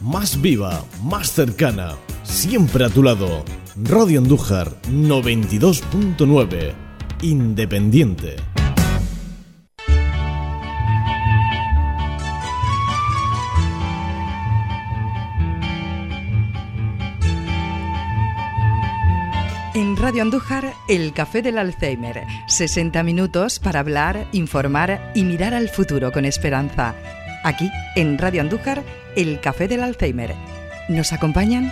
más viva, más cercana, siempre a tu lado. Radio Andújar 92.9, independiente. En Radio Andújar, el Café del Alzheimer. 60 minutos para hablar, informar y mirar al futuro con esperanza. Aquí, en Radio Andújar, el Café del Alzheimer. ¿Nos acompañan?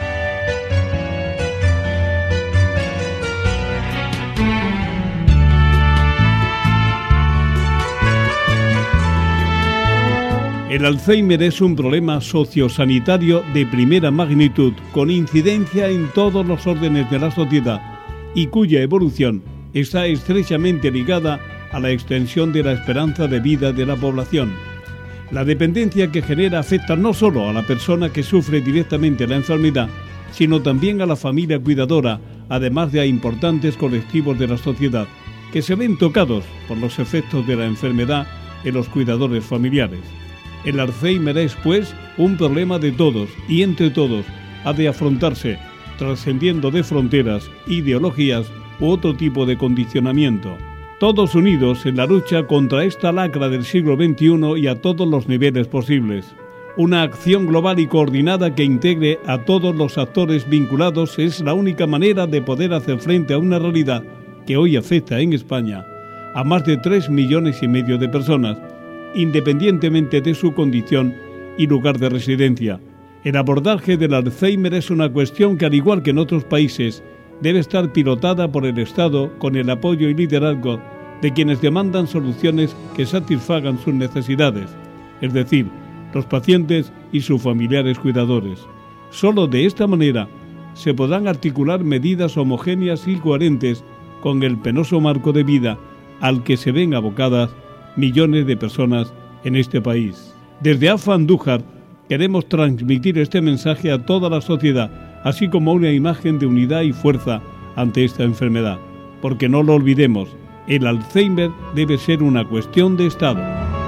El Alzheimer es un problema sociosanitario de primera magnitud, con incidencia en todos los órdenes de la sociedad y cuya evolución está estrechamente ligada a la extensión de la esperanza de vida de la población. La dependencia que genera afecta no solo a la persona que sufre directamente la enfermedad, sino también a la familia cuidadora, además de a importantes colectivos de la sociedad, que se ven tocados por los efectos de la enfermedad en los cuidadores familiares. El Alzheimer es, pues, un problema de todos y entre todos ha de afrontarse, trascendiendo de fronteras, ideologías u otro tipo de condicionamiento. Todos unidos en la lucha contra esta lacra del siglo XXI y a todos los niveles posibles. Una acción global y coordinada que integre a todos los actores vinculados es la única manera de poder hacer frente a una realidad que hoy afecta en España a más de 3,5 millones de personas, independientemente de su condición y lugar de residencia. El abordaje del Alzheimer es una cuestión que, al igual que en otros países, debe estar pilotada por el Estado con el apoyo y liderazgo de quienes demandan soluciones que satisfagan sus necesidades, es decir, los pacientes y sus familiares cuidadores. Solo de esta manera se podrán articular medidas homogéneas y coherentes con el penoso marco de vida al que se ven abocadas millones de personas en este país. Desde AFA Andújar queremos transmitir este mensaje a toda la sociedad, así como una imagen de unidad y fuerza ante esta enfermedad. Porque no lo olvidemos, el Alzheimer debe ser una cuestión de Estado.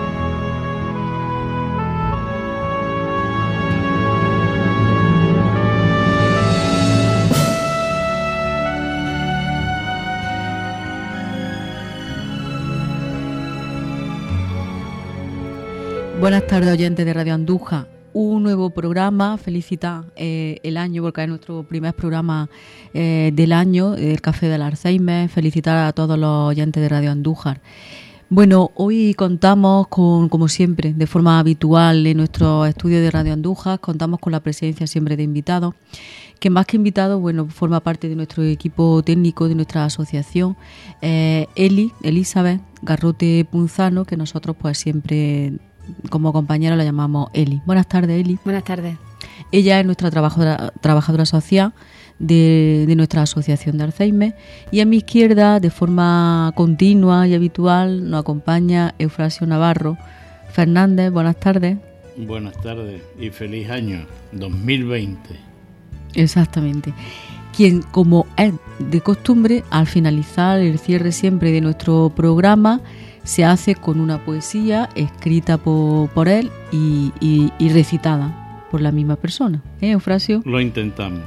Buenas tardes, oyentes de Radio Andújar. Un nuevo programa, felicitar el año porque es nuestro primer programa del año, el Café del Alzheimer. Felicitar a todos los oyentes de Radio Andújar. Bueno, hoy contamos con, como siempre, de forma habitual en nuestro estudio de Radio Andújar, contamos con la presencia siempre de invitados, que más que invitados, bueno, forma parte de nuestro equipo técnico, de nuestra asociación, Elizabeth Garrote Punzano, que nosotros pues siempre como compañera la llamamos Eli. Buenas tardes, Eli. Buenas tardes. Ella es nuestra trabajadora social de nuestra asociación de Alzheimer, y a mi izquierda, de forma continua y habitual, nos acompaña Eufrasio Navarro Fernández. Buenas tardes. Buenas tardes y feliz año 2020. Exactamente. Quien, como es de costumbre, al finalizar el cierre siempre de nuestro programa, se hace con una poesía escrita por él y recitada por la misma persona. Eufrasio? Lo intentamos.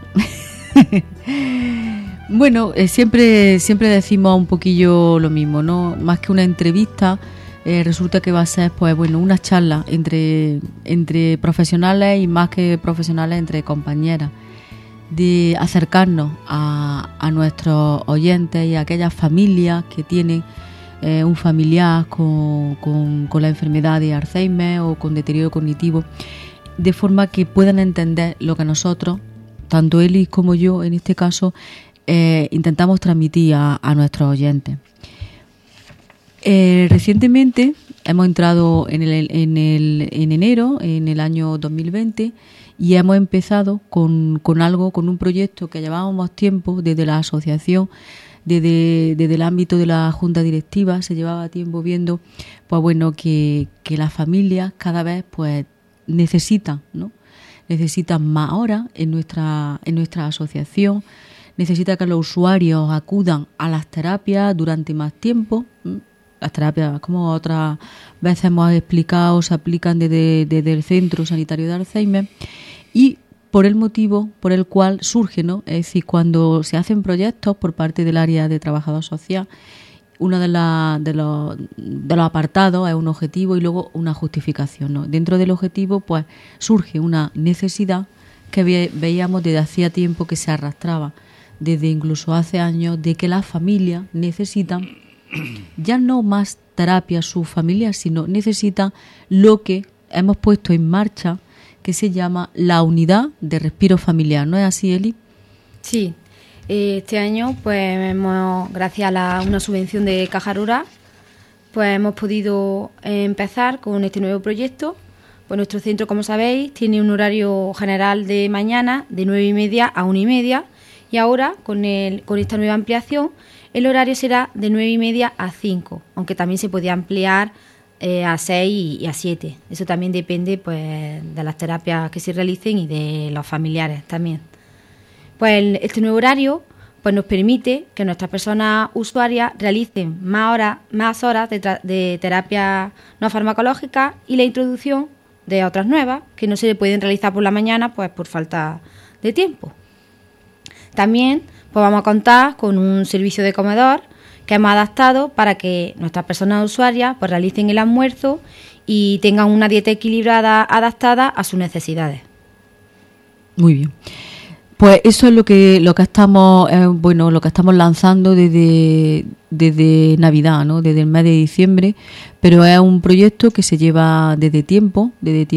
Bueno, siempre decimos un poquillo lo mismo, ¿no? Más que una entrevista, resulta que va a ser, pues bueno, una charla entre profesionales y más que profesionales, entre compañeras, de acercarnos a nuestros oyentes y a aquellas familias que tienen un familiar con la enfermedad de Alzheimer o con deterioro cognitivo, de forma que puedan entender lo que nosotros, tanto Eli como yo en este caso, intentamos transmitir a nuestros oyentes. Recientemente hemos entrado en enero, en el año 2020, y hemos empezado con un proyecto que llevábamos tiempo desde la asociación. Desde el ámbito de la junta directiva se llevaba tiempo viendo, pues bueno, que las familias cada vez pues necesitan más horas en nuestra asociación, necesita que los usuarios acudan a las terapias durante más tiempo. las terapias, como otras veces hemos explicado, se aplican desde el Centro Sanitario de Alzheimer, y por el motivo por el cual surge, ¿no? Es decir, cuando se hacen proyectos por parte del área de trabajador social, uno de los apartados es un objetivo y luego una justificación, ¿no? Dentro del objetivo, pues, surge una necesidad que veíamos desde hacía tiempo, que se arrastraba desde incluso hace años, de que las familias necesitan ya no más terapia a sus familias, sino necesitan lo que hemos puesto en marcha, que se llama la unidad de respiro familiar. ¿No es así, Eli? Sí. Este año, pues gracias a una subvención de Caja Rural, pues hemos podido empezar con este nuevo proyecto. Pues nuestro centro, como sabéis, tiene un horario general de mañana de 9:30 a 1:30, y ahora con esta nueva ampliación el horario será de 9:30 a 5, aunque también se podía ampliar a 6 y a 7. Eso también depende, pues, de las terapias que se realicen y de los familiares también. Pues este nuevo horario, pues, nos permite que nuestras personas usuarias realicen más horas de terapia no farmacológica y la introducción de otras nuevas que no se le pueden realizar por la mañana, pues por falta de tiempo. También, pues, vamos a contar con un servicio de comedor que hemos adaptado para que nuestras personas usuarias, pues, realicen el almuerzo y tengan una dieta equilibrada adaptada a sus necesidades. Muy bien. Pues eso es lo que estamos lo que estamos lanzando desde Navidad, ¿no? Desde el mes de diciembre, pero es un proyecto que se lleva desde tiempo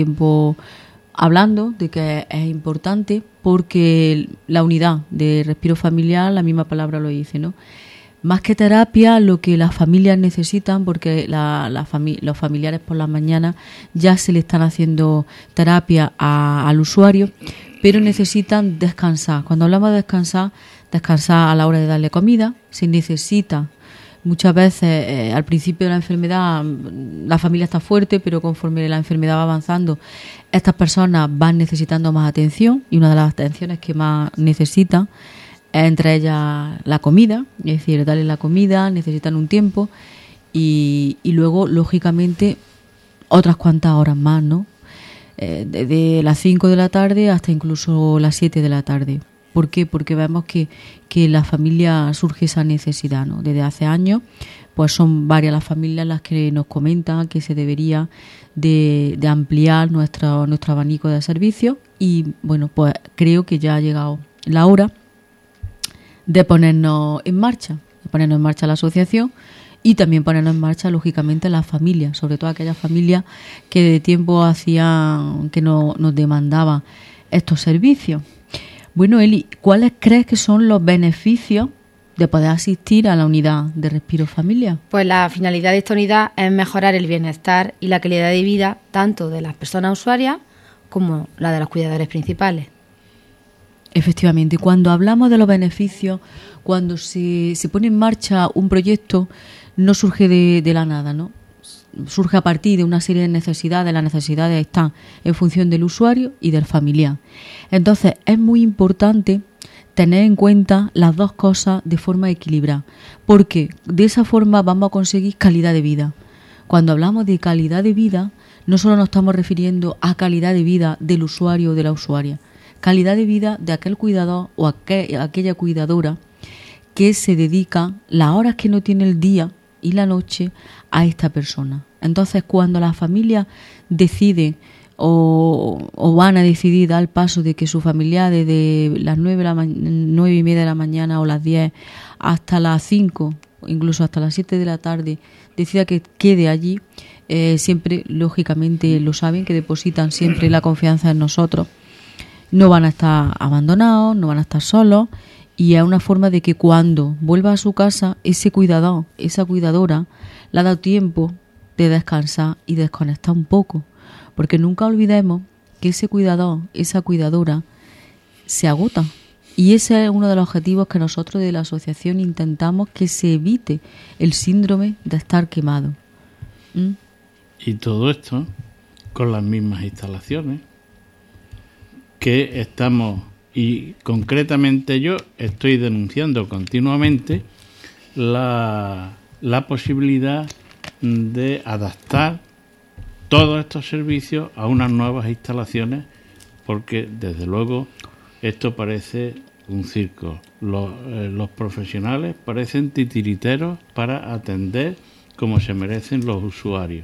hablando de que es importante, porque la unidad de respiro familiar, la misma palabra lo dice, ¿no? Más que terapia, lo que las familias necesitan, porque los familiares por las mañanas ya se le están haciendo terapia al usuario, pero necesitan descansar. Cuando hablamos de descansar a la hora de darle comida. Se necesita muchas veces, al principio de la enfermedad, la familia está fuerte, pero conforme la enfermedad va avanzando, estas personas van necesitando más atención, y una de las atenciones que más necesitan es, entre ellas, la comida. Es decir, darle la comida, necesitan un tiempo, y luego, lógicamente, otras cuantas horas más, ¿no? Desde las 5 de la tarde hasta incluso las 7 de la tarde. ¿Por qué? Porque vemos que la familia surge esa necesidad, ¿no? Desde hace años, pues son varias las familias las que nos comentan que se debería de ampliar nuestro abanico de servicios, y bueno, pues creo que ya ha llegado la hora de ponernos en marcha la asociación, y también ponernos en marcha, lógicamente, las familias, sobre todo aquellas familias que de tiempo hacían que nos demandaban estos servicios. Bueno, Eli, ¿cuáles crees que son los beneficios de poder asistir a la unidad de respiro familiar? Pues la finalidad de esta unidad es mejorar el bienestar y la calidad de vida tanto de las personas usuarias como la de los cuidadores principales. Efectivamente, cuando hablamos de los beneficios, cuando se pone en marcha un proyecto, no surge de la nada, ¿no? Surge a partir de una serie de necesidades. Las necesidades están en función del usuario y del familiar. Entonces, es muy importante tener en cuenta las dos cosas de forma equilibrada, porque de esa forma vamos a conseguir calidad de vida. Cuando hablamos de calidad de vida, no solo nos estamos refiriendo a calidad de vida del usuario o de la usuaria, calidad de vida de aquel cuidador o aquella cuidadora que se dedica las horas que no tiene el día y la noche a esta persona. Entonces, cuando la familia decide o van a decidir dar el paso de que su familiar desde las 9:30 de la mañana o las 10 hasta las 5, incluso hasta las 7 de la tarde, decida que quede allí, siempre, lógicamente, lo saben, que depositan siempre la confianza en nosotros. No van a estar abandonados, no van a estar solos, y es una forma de que cuando vuelva a su casa, ese cuidador, esa cuidadora, le ha dado tiempo de descansar y desconectar un poco. Porque nunca olvidemos que ese cuidador, esa cuidadora, se agota. Y ese es uno de los objetivos que nosotros de la asociación intentamos, que se evite el síndrome de estar quemado. Y todo esto con las mismas instalaciones que estamos, y concretamente yo estoy denunciando continuamente la posibilidad de adaptar todos estos servicios a unas nuevas instalaciones, porque desde luego esto parece un circo. Los profesionales parecen titiriteros para atender como se merecen los usuarios.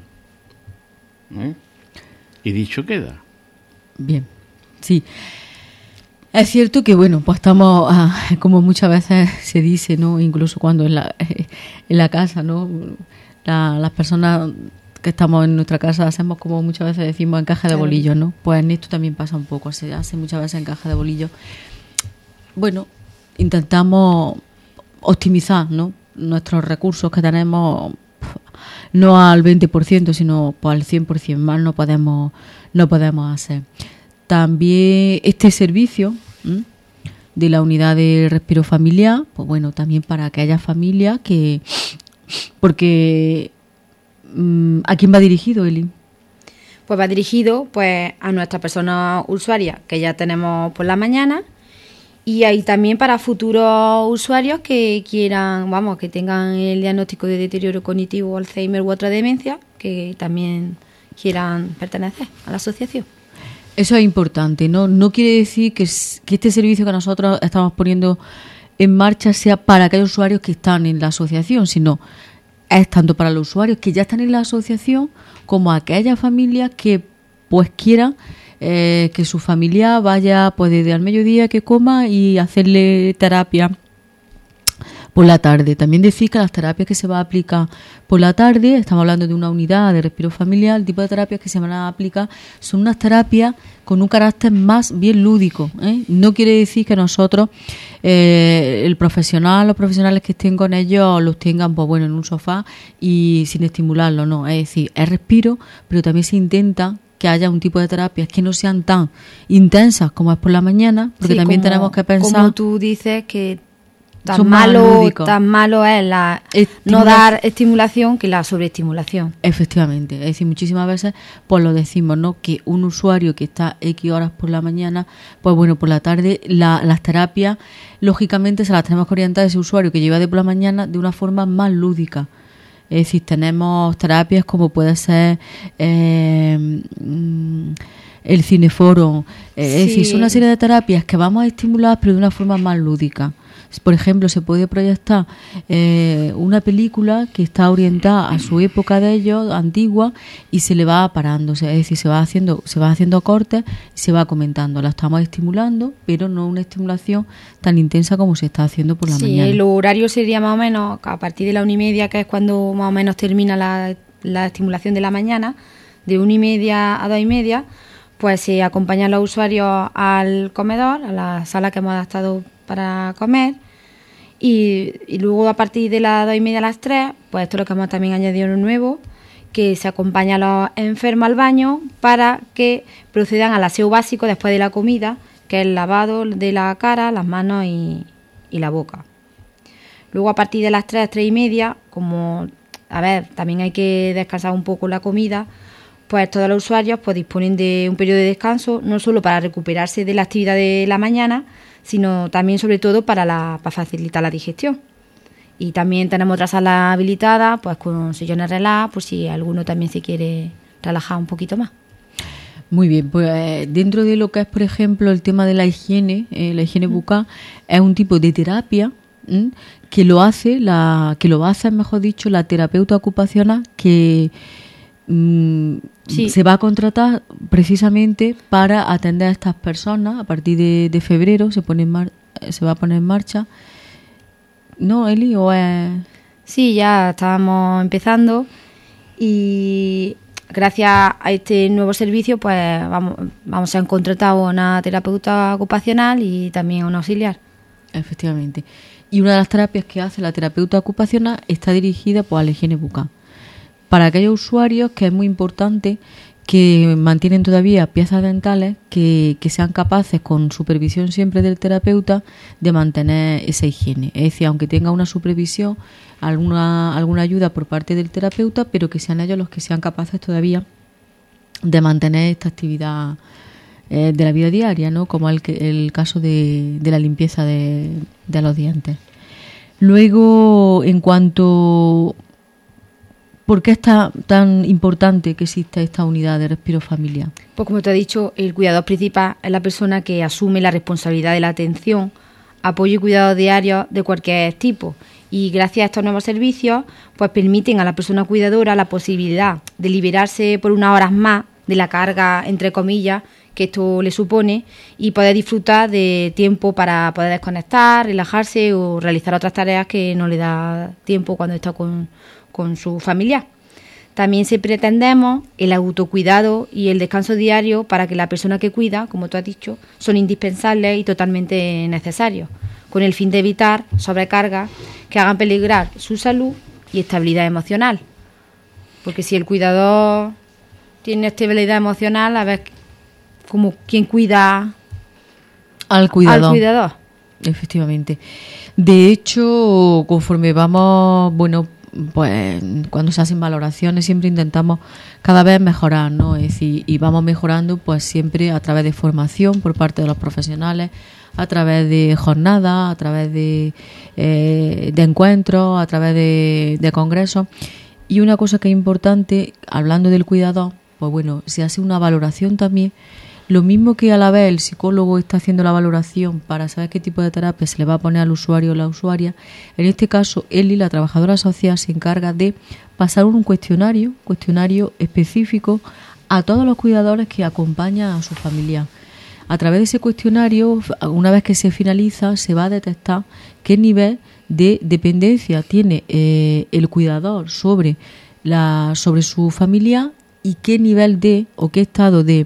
Y dicho queda. Bien, sí. Es cierto que, bueno, pues estamos, como muchas veces se dice, ¿no? Incluso cuando en la casa, ¿no? Las personas que estamos en nuestra casa hacemos, como muchas veces decimos, encaje de bolillos, ¿no? Pues en esto también pasa un poco, se hace muchas veces encaje de bolillos. Bueno, intentamos optimizar, ¿no? Nuestros recursos que tenemos, no al 20%, sino pues al 100% más no podemos hacer. También este servicio de la unidad de respiro familiar, pues bueno, también para aquellas familias que... Porque ¿a quién va dirigido, Eli? Pues va dirigido pues a nuestras personas usuarias que ya tenemos por la mañana, y ahí también para futuros usuarios que quieran, que tengan el diagnóstico de deterioro cognitivo, Alzheimer u otra demencia, que también quieran pertenecer a la asociación. Eso es importante, ¿no? No quiere decir que este servicio que nosotros estamos poniendo en marcha sea para aquellos usuarios que están en la asociación, sino es tanto para los usuarios que ya están en la asociación como aquellas familias que pues quieran que su familia vaya pues desde al mediodía que coma y hacerle terapia por la tarde. También decir que las terapias que se va a aplicar por la tarde, estamos hablando de una unidad de respiro familiar, el tipo de terapias que se van a aplicar son unas terapias con un carácter más bien lúdico, ¿eh? No quiere decir que nosotros, los profesionales que estén con ellos, los tengan pues bueno en un sofá y sin estimularlo, no. Es decir, es respiro, pero también se intenta que haya un tipo de terapias que no sean tan intensas como es por la mañana, porque sí, también tenemos que pensar... Como tú dices que tan malo es no dar estimulación que la sobreestimulación. Efectivamente, es decir, muchísimas veces pues lo decimos, ¿no? Que un usuario que está X horas por la mañana, pues bueno, por la tarde las terapias, lógicamente se las tenemos que orientar a ese usuario que lleva de por la mañana de una forma más lúdica. Es decir, tenemos terapias como puede ser el cineforo, es decir, son una serie de terapias que vamos a estimular pero de una forma más lúdica. Por ejemplo, se puede proyectar una película que está orientada a su época de ellos, antigua, y se le va parando, es decir, se va haciendo cortes y se va comentando. La estamos estimulando, pero no una estimulación tan intensa como se está haciendo por la mañana. Sí, el horario sería más o menos a partir de la 1:30, que es cuando más o menos termina la estimulación de la mañana, de 1:30 a 2:30, pues se acompañan los usuarios al comedor, a la sala que hemos adaptado para comer, y luego a partir de las 2:30 a las 3, pues esto es lo que hemos también añadido en nuevo, que se acompaña a los enfermos al baño para que procedan al aseo básico después de la comida, que es el lavado de la cara, las manos y la boca. Luego a partir de las 3:30, como también hay que descansar un poco la comida, pues todos los usuarios pues disponen de un periodo de descanso, no solo para recuperarse de la actividad de la mañana, sino también sobre todo para facilitar la digestión. Y también tenemos otra sala habilitada pues con sillones relax, por si alguno también se quiere relajar un poquito más. Muy bien, pues dentro de lo que es, por ejemplo, el tema de la higiene bucal, es un tipo de terapia que lo va a hacer, mejor dicho, la terapeuta ocupacional que se va a contratar precisamente para atender a estas personas. A partir de febrero se va a poner en marcha. ¿No, Eli? ¿O es...? Sí, ya estábamos empezando y gracias a este nuevo servicio pues vamos a contratar una terapeuta ocupacional y también un auxiliar. Efectivamente. Y una de las terapias que hace la terapeuta ocupacional está dirigida pues a la higiene bucal. Para aquellos usuarios que es muy importante que mantienen todavía piezas dentales que sean capaces, con supervisión siempre del terapeuta, de mantener esa higiene. Es decir, aunque tenga una supervisión, alguna ayuda por parte del terapeuta, pero que sean ellos los que sean capaces todavía de mantener esta actividad de la vida diaria, ¿no? Como el caso de la limpieza de los dientes. Luego, en cuanto ¿Por qué es tan importante que exista esta unidad de respiro familiar? Pues como te he dicho, el cuidador principal es la persona que asume la responsabilidad de la atención, apoyo y cuidado diario de cualquier tipo. Y gracias a estos nuevos servicios, pues permiten a la persona cuidadora la posibilidad de liberarse por unas horas más de la carga, entre comillas, que esto le supone, y poder disfrutar de tiempo para poder desconectar, relajarse o realizar otras tareas que no le da tiempo cuando está con su familiar. También se pretendemos el autocuidado y el descanso diario para que la persona que cuida, como tú has dicho, son indispensables y totalmente necesarios, con el fin de evitar sobrecargas que hagan peligrar su salud y estabilidad emocional. Porque si el cuidador tiene estabilidad emocional, a ver como quién cuida al cuidador. Efectivamente. De hecho, conforme vamos, pues cuando se hacen valoraciones siempre intentamos cada vez mejorar, ¿no? Es decir, y vamos mejorando pues siempre a través de formación por parte de los profesionales, a través de jornadas, a través de encuentros, a través de congresos. Y una cosa que es importante, hablando del cuidador, pues bueno, se hace una valoración también. Lo mismo que a la vez el psicólogo está haciendo la valoración para saber qué tipo de terapia se le va a poner al usuario o la usuaria, en este caso Eli, la trabajadora social, se encarga de pasar un cuestionario específico a todos los cuidadores que acompañan a su familiar. A través de ese cuestionario, una vez que se finaliza, se va a detectar qué nivel de dependencia tiene el cuidador sobre su familiar y qué nivel o qué estado de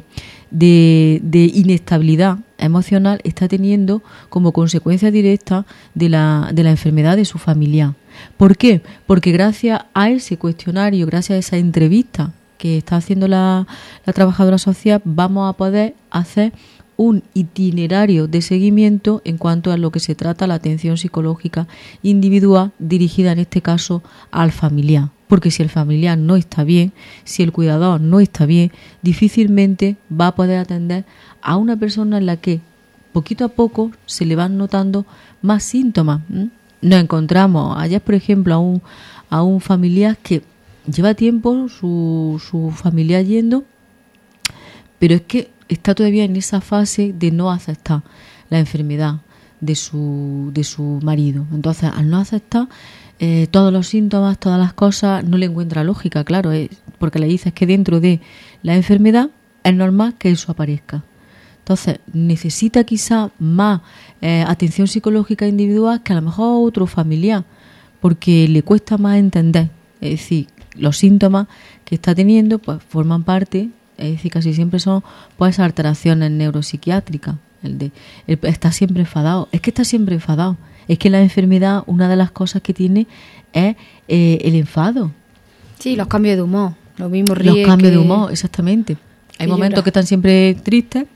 inestabilidad emocional está teniendo como consecuencia directa de la enfermedad de su familiar. ¿Por qué? Porque gracias a ese cuestionario, gracias a esa entrevista que está haciendo la trabajadora social, vamos a poder hacer un itinerario de seguimiento en cuanto a lo que se trata la atención psicológica individual dirigida en este caso al familiar. Porque si el familiar no está bien, si el cuidador no está bien, difícilmente va a poder atender a una persona en la que poquito a poco se le van notando más síntomas. Nos encontramos ayer, por ejemplo, a un familiar que lleva tiempo su familiar yendo, pero es que está todavía en esa fase de no aceptar la enfermedad de su marido. Entonces, al no aceptar todos los síntomas, todas las cosas, no le encuentra lógica, claro, porque le dices que dentro de la enfermedad es normal que eso aparezca. Entonces, necesita quizá más atención psicológica individual que a lo mejor otro familiar, porque le cuesta más entender. Es decir, los síntomas que está teniendo pues forman parte, es decir, casi siempre son pues esas alteraciones neuropsiquiátricas. Está siempre enfadado. Es que está siempre enfadado. Es que la enfermedad, una de las cosas que tiene es el enfado. Sí, los cambios de humor. Los mismos ríes. Los cambios de humor, exactamente. Hay momentos que están siempre tristes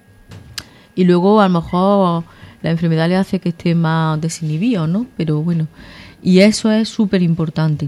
y luego a lo mejor la enfermedad le hace que esté más desinhibido, ¿no? Pero bueno, y eso es súper importante.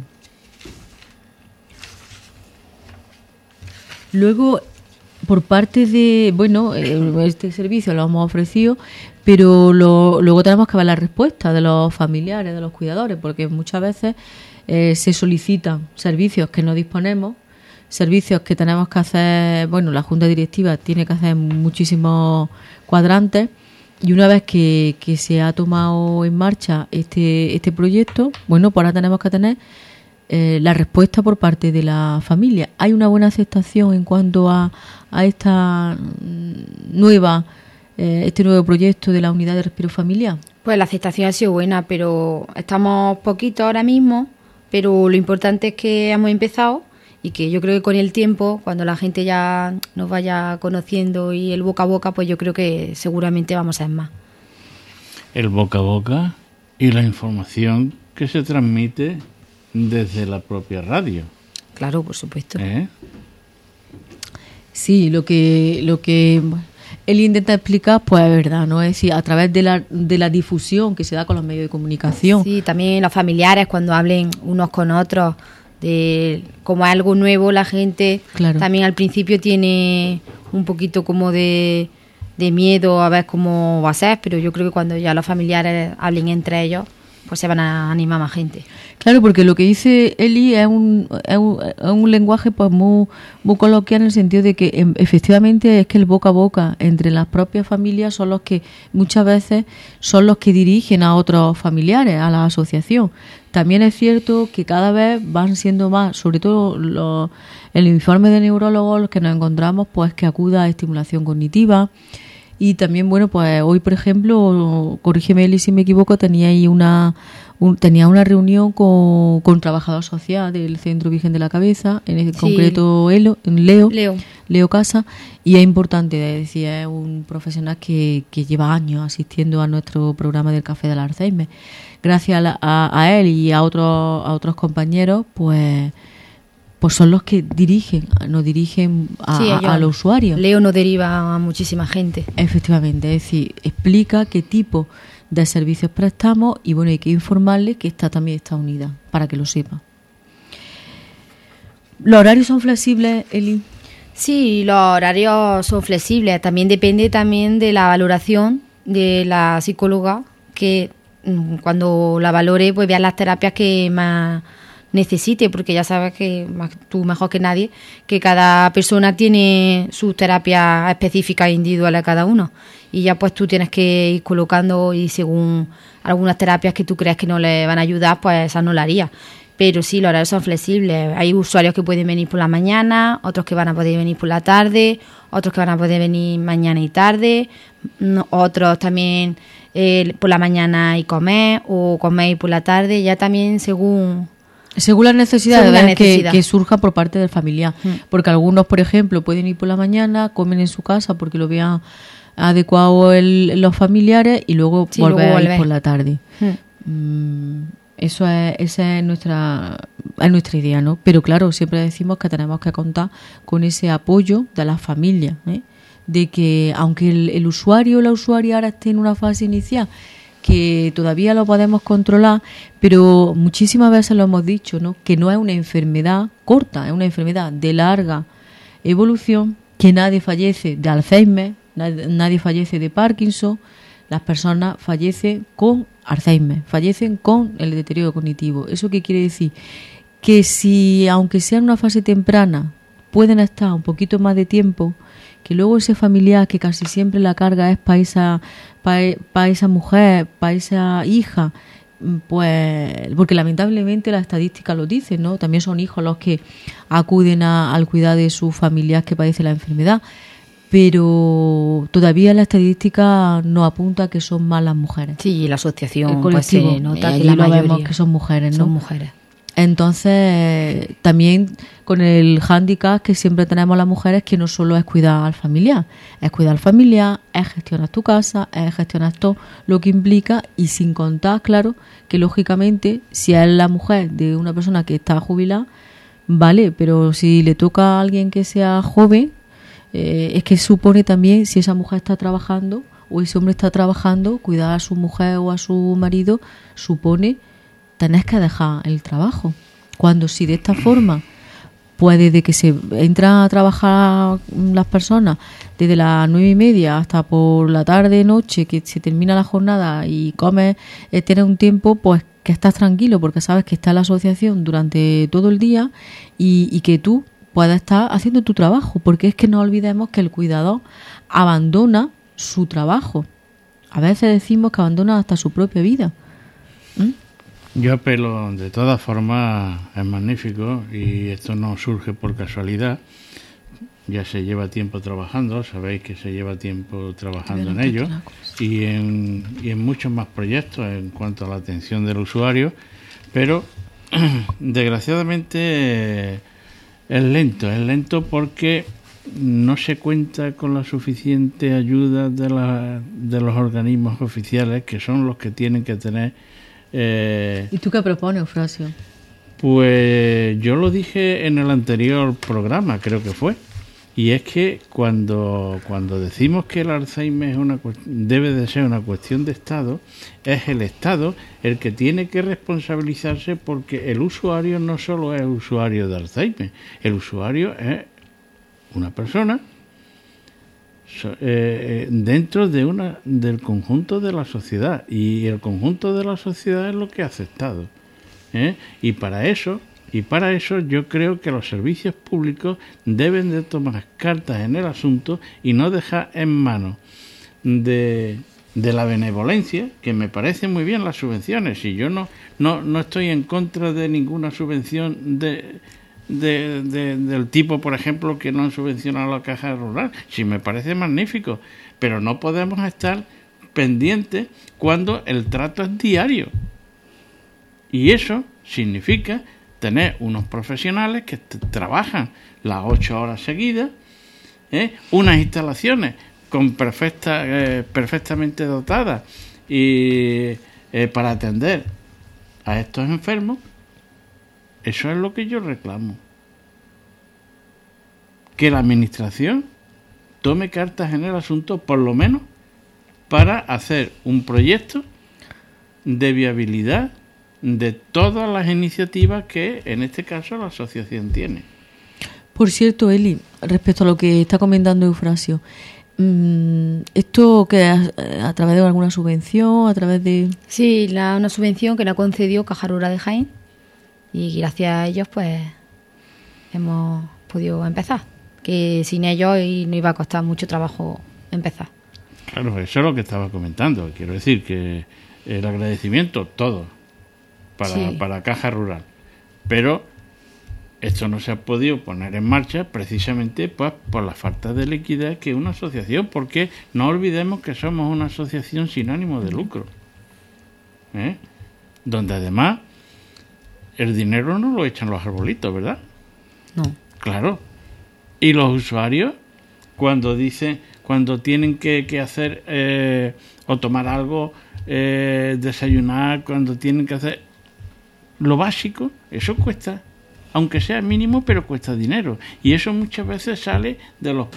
Luego, por parte de, este servicio lo hemos ofrecido, pero luego tenemos que ver la respuesta de los familiares, de los cuidadores, porque muchas veces se solicitan servicios que no disponemos, servicios que tenemos que hacer, la Junta Directiva tiene que hacer muchísimos cuadrantes, y una vez que se ha tomado en marcha este proyecto, pues ahora tenemos que tener la respuesta por parte de la familia. ¿Hay una buena aceptación en cuanto a esta este nuevo proyecto de la unidad de respiro familiar? Pues la aceptación ha sido buena, pero estamos poquitos ahora mismo, pero lo importante es que hemos empezado y que yo creo que con el tiempo, cuando la gente ya nos vaya conociendo y el boca a boca, pues yo creo que seguramente vamos a ser más. El boca a boca y la información que se transmite desde la propia radio. Claro, por supuesto. Sí, lo que él intenta explicar, pues es verdad, ¿no? Es decir, a través de la difusión que se da con los medios de comunicación. Sí, también los familiares cuando hablen unos con otros de como es algo nuevo, la gente también al principio tiene un poquito como de miedo a ver cómo va a ser, pero yo creo que cuando ya los familiares hablen entre ellos, pues se van a animar más gente. Claro, porque lo que dice Eli es un lenguaje pues muy coloquial, en el sentido de que efectivamente es que el boca a boca entre las propias familias son los que muchas veces son los que dirigen a otros familiares, a la asociación. También es cierto que cada vez van siendo más, sobre todo el informe de neurólogos, los que nos encontramos, pues que acuda a estimulación cognitiva. Y también, bueno, pues hoy, por ejemplo, corrígeme Eli si me equivoco, tenía una reunión con trabajador social del Centro Virgen de la Cabeza, en concreto Leo Casa, y es importante, es decir, es un profesional que lleva años asistiendo a nuestro programa del Café del Alzheimer. Gracias a él y a otros compañeros, pues son los que nos dirigen a los usuarios. Leo nos deriva a muchísima gente. Efectivamente, es decir, explica qué tipo de servicios prestamos y bueno, hay que informarle que esta también está unida, para que lo sepa. ¿Los horarios son flexibles, Eli? Sí, los horarios son flexibles. También depende de la valoración de la psicóloga, que cuando la valore, pues vea las terapias que más necesite, porque ya sabes que tú mejor que nadie, que cada persona tiene sus terapias específicas e individuales a cada uno, y ya pues tú tienes que ir colocando, y según algunas terapias que tú creas que no le van a ayudar, pues esas no las haría. Pero sí, los horarios son flexibles. Hay usuarios que pueden venir por la mañana, otros que van a poder venir por la tarde, otros que van a poder venir mañana y tarde, otros también por la mañana y comer, o comer y por la tarde, ya también según las necesidades que surja por parte del familiar. Porque algunos, por ejemplo, pueden ir por la mañana, comen en su casa porque lo vean adecuado los familiares, y luego volver a ir por la tarde. Esa es nuestra idea, ¿no? Pero claro, siempre decimos que tenemos que contar con ese apoyo de las familias, de que aunque el usuario o la usuaria ahora esté en una fase inicial, que todavía lo podemos controlar, pero muchísimas veces lo hemos dicho, ¿no? Que no es una enfermedad corta, es una enfermedad de larga evolución, que nadie fallece de Alzheimer, nadie fallece de Parkinson. Las personas fallecen con Alzheimer, fallecen con el deterioro cognitivo. ¿Eso qué quiere decir? Que si, aunque sea en una fase temprana, pueden estar un poquito más de tiempo, que luego ese familiar, que casi siempre la carga es para esa mujer, para esa hija, pues porque lamentablemente la estadística lo dice, ¿no? También son hijos los que acuden al cuidado de su familiar que padece la enfermedad, pero todavía la estadística nos apunta que son más las mujeres. Sí, la asociación pues se nota que la mayoría vemos que son mujeres, ¿no? Son mujeres. Entonces, también con el hándicap que siempre tenemos las mujeres, que no solo es cuidar al familiar, es gestionar tu casa, es gestionar todo lo que implica, y sin contar, claro, que lógicamente si es la mujer de una persona que está jubilada, vale, pero si le toca a alguien que sea joven, es que supone también, si esa mujer está trabajando o ese hombre está trabajando, cuidar a su mujer o a su marido supone tenés que dejar el trabajo. Cuando si de esta forma, pues desde que se entran a trabajar las personas, desde las 9:30 hasta por la tarde, noche, que se termina la jornada y comes, tienes un tiempo, pues que estás tranquilo, porque sabes que está la asociación durante todo el día, y que tú puedas estar haciendo tu trabajo, porque es que no olvidemos que el cuidador abandona su trabajo. A veces decimos que abandona hasta su propia vida. Yo apelo, de todas formas, es magnífico, y esto no surge por casualidad. Ya se lleva tiempo trabajando, sabéis que se lleva tiempo trabajando en ello, y en muchos más proyectos en cuanto a la atención del usuario, pero desgraciadamente es lento porque no se cuenta con la suficiente ayuda de los organismos oficiales, que son los que tienen que tener. ¿Y tú qué propones, Eufrasio? Pues yo lo dije en el anterior programa, creo que fue, y es que cuando decimos que el Alzheimer debe de ser una cuestión de Estado, es el Estado el que tiene que responsabilizarse, porque el usuario no solo es usuario de Alzheimer, el usuario es una persona dentro del conjunto de la sociedad, y el conjunto de la sociedad es lo que ha aceptado, y para eso yo creo que los servicios públicos deben de tomar cartas en el asunto y no dejar en manos de la benevolencia, que me parece muy bien las subvenciones, y yo no estoy en contra de ninguna subvención del tipo, por ejemplo, que no han subvencionado la Caja Rural, sí, me parece magnífico, pero no podemos estar pendientes cuando el trato es diario, y eso significa tener unos profesionales que trabajan las 8 horas seguidas, unas instalaciones perfectamente dotadas y para atender a estos enfermos. Eso es lo que yo reclamo. Que la administración tome cartas en el asunto, por lo menos para hacer un proyecto de viabilidad de todas las iniciativas que en este caso la asociación tiene. Por cierto, Eli, respecto a lo que está comentando Eufrasio, ¿esto que a través de alguna subvención, a través de...? Sí, una subvención que la concedió Caja Rural de Jaén, y gracias a ellos pues hemos podido empezar, que sin ellos no iba a costar mucho trabajo empezar. Claro, eso es lo que estaba comentando. Quiero decir que el agradecimiento todo para Caja Rural, pero esto no se ha podido poner en marcha precisamente pues por la falta de liquidez que es una asociación, porque no olvidemos que somos una asociación sin ánimo de lucro, donde además el dinero no lo echan los arbolitos, ¿verdad? No. Claro. Y los usuarios, cuando tienen que hacer o tomar algo, desayunar, cuando tienen que hacer lo básico, eso cuesta, aunque sea mínimo, pero cuesta dinero. Y eso muchas veces sale de los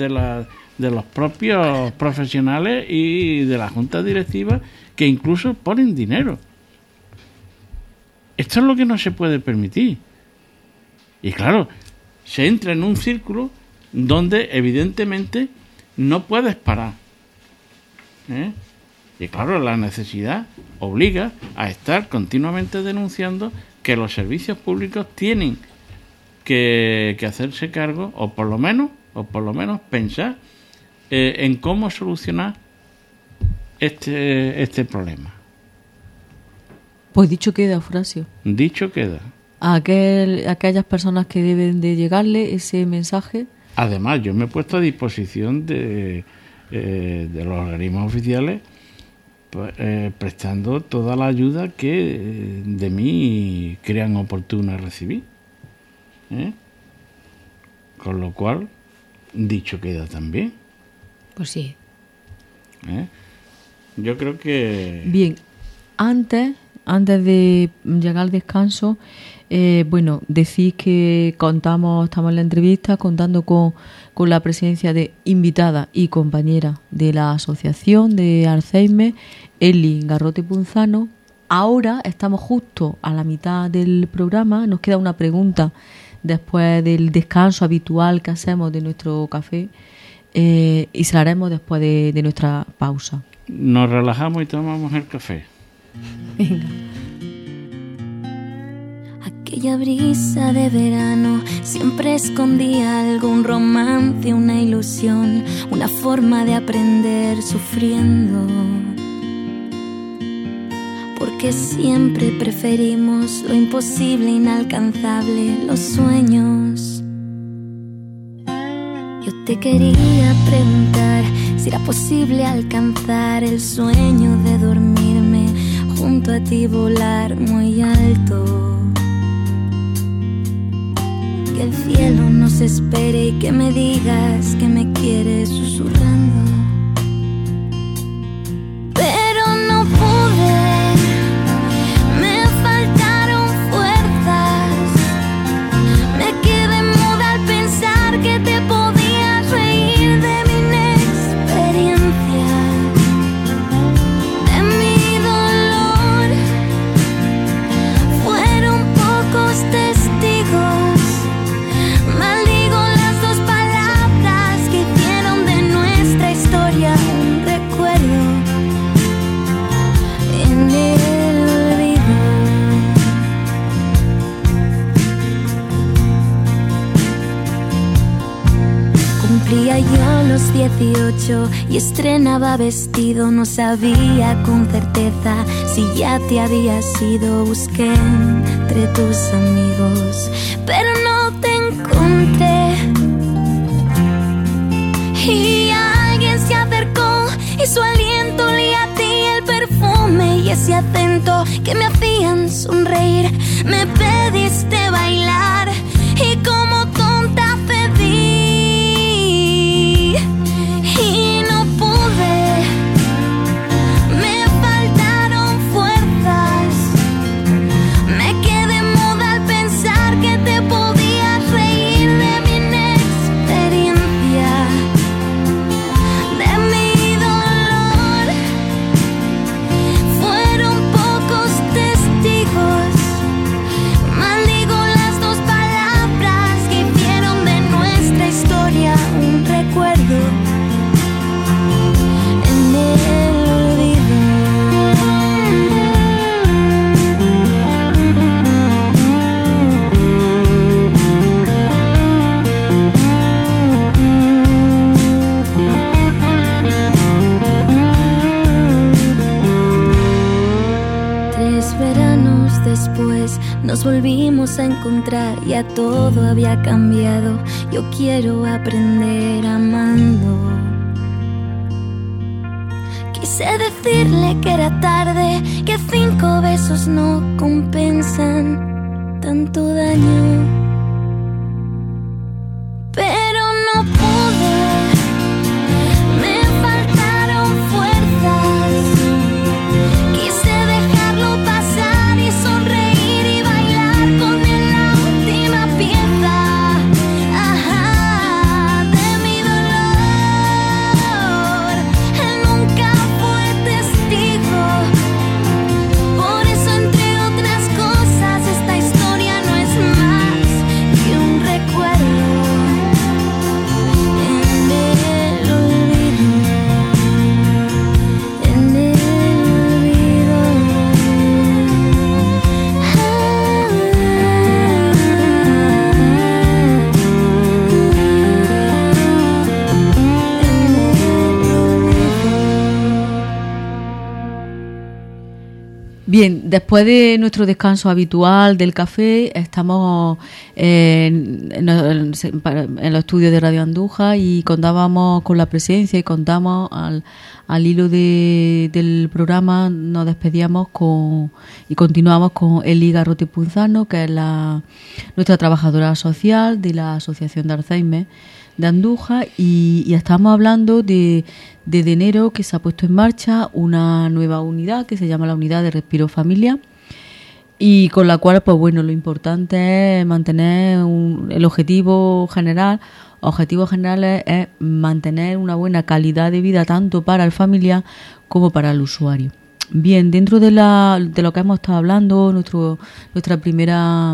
propios profesionales y de la junta directiva, que incluso ponen dinero. Esto es lo que no se puede permitir. Y claro, se entra en un círculo donde evidentemente no puedes parar. Y claro, la necesidad obliga a estar continuamente denunciando que los servicios públicos tienen que hacerse cargo, o por lo menos pensar en cómo solucionar este problema. Pues dicho queda, Eufrasio. Dicho queda. A aquellas personas que deben de llegarle ese mensaje. Además, yo me he puesto a disposición de los organismos oficiales, prestando toda la ayuda que de mí crean oportuna recibir. Con lo cual, dicho queda también. Pues sí. Yo creo que... Bien, antes de llegar al descanso, decís que estamos en la entrevista contando con la presencia de invitada y compañera de la Asociación de Alzheimer, Eli Garrote Punzano. Ahora estamos justo a la mitad del programa, nos queda una pregunta después del descanso habitual que hacemos de nuestro café, y se la haremos después de nuestra pausa. Nos relajamos y tomamos el café. Venga. Aquella brisa de verano siempre escondía algún romance, una ilusión, una forma de aprender sufriendo. Porque siempre preferimos lo imposible, inalcanzable, los sueños. Yo te quería preguntar si era posible alcanzar el sueño de dormirme junto a ti, volar muy alto. Que el cielo nos espere y que me digas que me quieres susurrando. Pero no pude, me faltaron fuerzas. Me quedé muda al pensar que te podías reír de mi inexperiencia, de mi dolor. Fueron pocos testigos. Maldigo las dos palabras que hicieron 18 y estrenaba vestido. No sabía con certeza si ya te habías ido. Busqué entre tus amigos, pero no te encontré. Y alguien se acercó y su aliento olía a ti, el perfume y ese acento que me hacían sonreír. Me pediste bailar y como tonta cedí y no pude. Me faltaron fuerzas, me quedé muda al pensar que te podías reír de mi inexperiencia, de mi dolor. Fueron pocos testigos, maldigo las dos palabras que hicieron de nuestra historia un recuerdo en el olvido. Tres veranos después nos volvimos a encontrar, ya todo había cambiado. Yo quiero aprender amando. Quise decirle que era tarde, que 5 besos no compensan tanto daño, pero no pude. Me faltaron fuerzas, quise dejarlo pasar y sonreír y bailar con él la última pieza, ajá, de mi dolor. Él nunca fue testigo, por eso entre otras cosas esta historia no es más que un recuerdo en el olvido, en el olvido. Bien, después de nuestro descanso habitual del café, estamos en los estudios de Radio Andújar y contábamos con la presencia y contamos al hilo del programa, nos despedíamos y continuamos con Eli Garrote Punzano, que es nuestra trabajadora social de la Asociación de Alzheimer de Andújar, y estamos hablando desde enero que se ha puesto en marcha una nueva unidad que se llama la Unidad de Respiro Familia, y con la cual, pues bueno, lo importante es mantener el objetivo general. Objetivos generales es mantener una buena calidad de vida tanto para el familiar como para el usuario. Bien, dentro de lo que hemos estado hablando, nuestra primera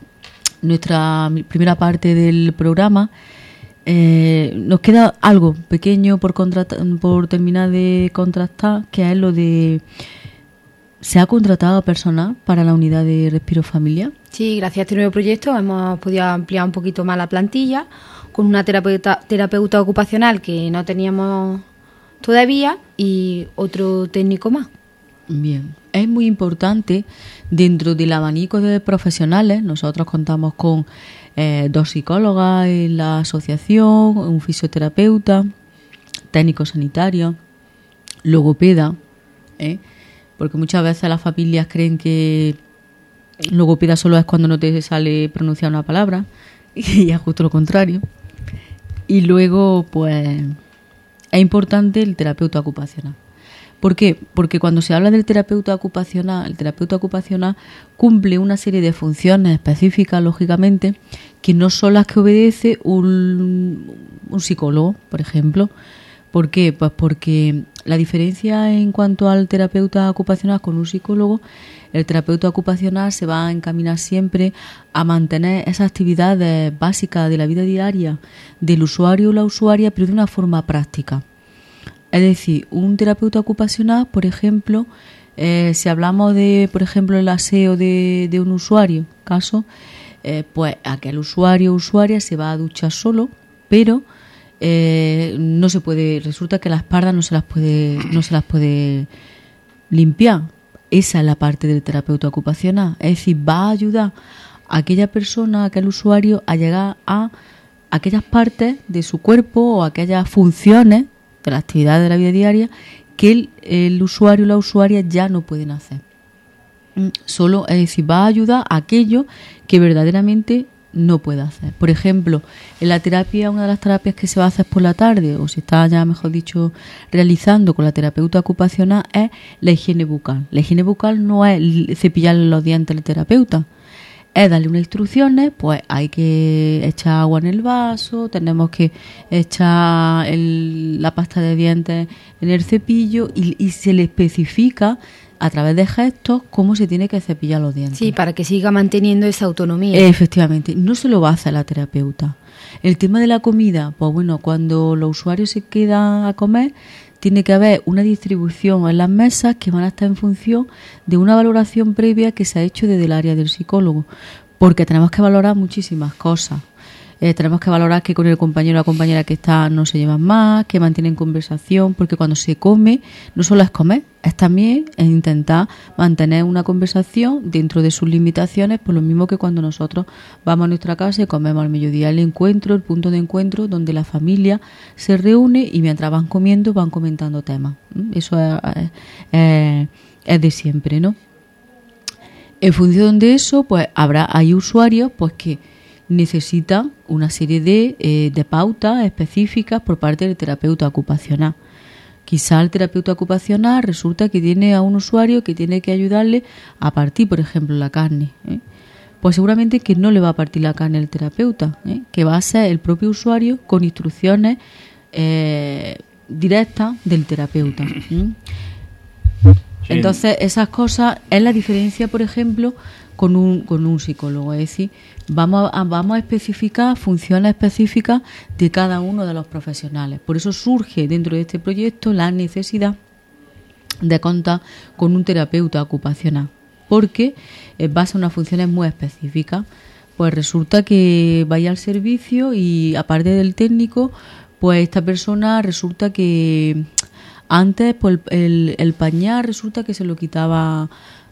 parte del programa, nos queda algo pequeño por terminar de contrastar, que es lo de: ¿se ha contratado personal para la unidad de respiro familiar? Sí, gracias a este nuevo proyecto hemos podido ampliar un poquito más la plantilla con una terapeuta ocupacional que no teníamos todavía y otro técnico más. Bien, es muy importante dentro del abanico de profesionales. Nosotros contamos con 2 psicólogas en la asociación, un fisioterapeuta, técnico sanitario, logopeda, porque muchas veces las familias creen que logopeda solo es cuando no te sale pronunciar una palabra, y es justo lo contrario. Y luego, pues, es importante el terapeuta ocupacional. ¿Por qué? Porque cuando se habla del terapeuta ocupacional, el terapeuta ocupacional cumple una serie de funciones específicas, lógicamente, que no son las que obedece un psicólogo, por ejemplo. ¿Por qué? Pues porque la diferencia en cuanto al terapeuta ocupacional con un psicólogo, el terapeuta ocupacional se va a encaminar siempre a mantener esas actividades básicas de la vida diaria del usuario o la usuaria, pero de una forma práctica. Es decir, un terapeuta ocupacional, por ejemplo, si hablamos de, por ejemplo, el aseo de un usuario, pues aquel usuario o usuaria se va a duchar solo, pero no se puede, resulta que la espalda no se las puede limpiar. Esa es la parte del terapeuta ocupacional, es decir, va a ayudar a aquella persona, a aquel usuario a llegar a aquellas partes de su cuerpo o aquellas funciones de la actividad de la vida diaria que el usuario o la usuaria ya no pueden hacer. Solo, es decir, va a ayudar a aquello que verdaderamente no puede hacer. Por ejemplo, en la terapia, una de las terapias que se va a hacer por la tarde, o se está ya, mejor dicho, realizando con la terapeuta ocupacional, es la higiene bucal. La higiene bucal no es cepillar los dientes al terapeuta, es darle unas instrucciones, pues hay que echar agua en el vaso, tenemos que echar la pasta de dientes en el cepillo y se le especifica a través de gestos cómo se tiene que cepillar los dientes. Sí, para que siga manteniendo esa autonomía. Efectivamente, no se lo va a hacer la terapeuta. El tema de la comida, pues bueno, cuando los usuarios se quedan a comer, tiene que haber una distribución en las mesas que van a estar en función de una valoración previa que se ha hecho desde el área del psicólogo, porque tenemos que valorar muchísimas cosas. Tenemos que valorar que con el compañero o la compañera que está no se llevan más, que mantienen conversación, porque cuando se come no solo es comer, es también intentar mantener una conversación dentro de sus limitaciones, por lo mismo que cuando nosotros vamos a nuestra casa y comemos al mediodía, el encuentro, el punto de encuentro donde la familia se reúne y mientras van comiendo van comentando temas. Eso es de siempre, ¿no? En función de eso, pues hay usuarios pues que necesitan una serie de pautas específicas por parte del terapeuta ocupacional. Quizá el terapeuta ocupacional resulta que tiene a un usuario que tiene que ayudarle a partir, por ejemplo, la carne. Pues seguramente que no le va a partir la carne el terapeuta, que va a ser el propio usuario con instrucciones directas del terapeuta. Sí. Entonces, esas cosas es la diferencia, por ejemplo, con un psicólogo, es decir, vamos a especificar funciones específicas de cada uno de los profesionales. Por eso surge dentro de este proyecto la necesidad de contar con un terapeuta ocupacional, porque va a ser unas funciones muy específicas. Pues resulta que vaya al servicio y aparte del técnico, pues esta persona resulta que antes pues el pañal resulta que se lo quitaba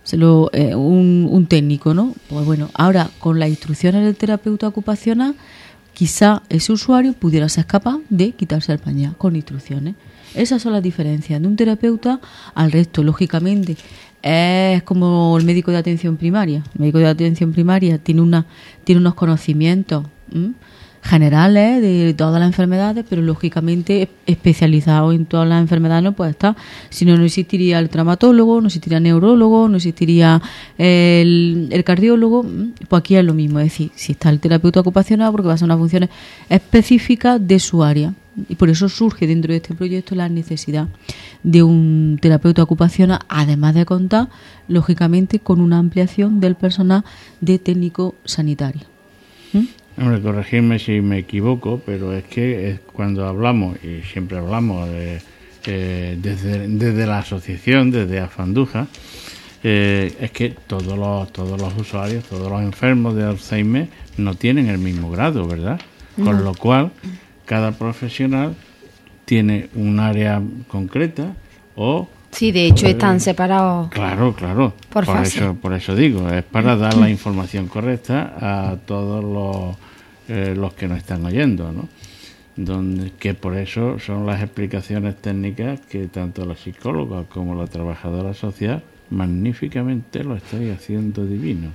un técnico, ¿no? Pues bueno, ahora con las instrucciones del terapeuta ocupacional, quizá ese usuario pudiera ser capaz de quitarse el pañal con instrucciones. Esas son las diferencias de un terapeuta al resto. Lógicamente, es como el médico de atención primaria. El médico de atención primaria tiene unos conocimientos generales de todas las enfermedades, pero lógicamente especializado en todas las enfermedades no puede estar. Si no, no existiría el traumatólogo, no existiría el neurólogo, no existiría el cardiólogo. Pues aquí es lo mismo, es decir, si está el terapeuta ocupacional, porque va a ser unas funciones específicas de su área. Y por eso surge dentro de este proyecto la necesidad de un terapeuta ocupacional, además de contar, lógicamente, con una ampliación del personal de técnico sanitario. Hombre, corregirme si me equivoco, pero es que cuando hablamos, y siempre hablamos desde la asociación, desde AFANDUJA, es que todos los usuarios, todos los enfermos de Alzheimer no tienen el mismo grado, ¿verdad? Con lo cual, cada profesional tiene un área concreta o... Sí, de hecho están separados. Claro. Por eso digo, es para dar la información correcta a todos los que nos están oyendo, ¿no? Que por eso son las explicaciones técnicas que tanto la psicóloga como la trabajadora social magníficamente lo estoy haciendo divino.